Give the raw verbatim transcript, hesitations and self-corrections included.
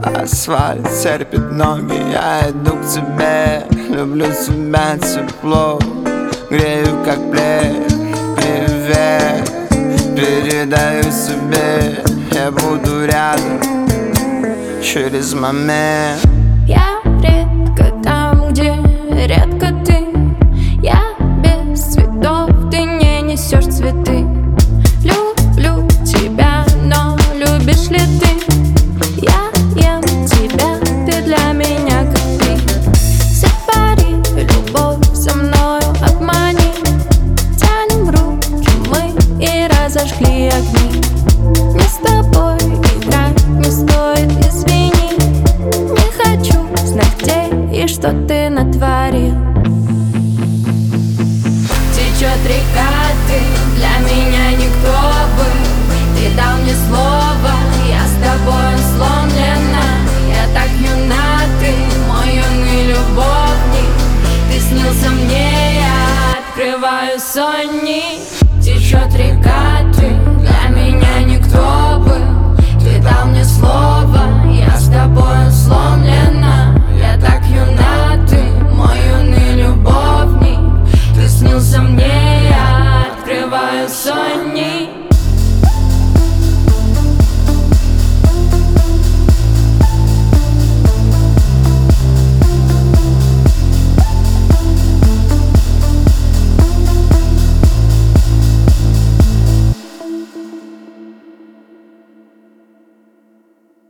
Асфальт терпит ноги, я иду к тебе. Люблю тебя тепло, грею как плед. Привет, передаю себе, я буду рядом через момент. Я редко там, где редко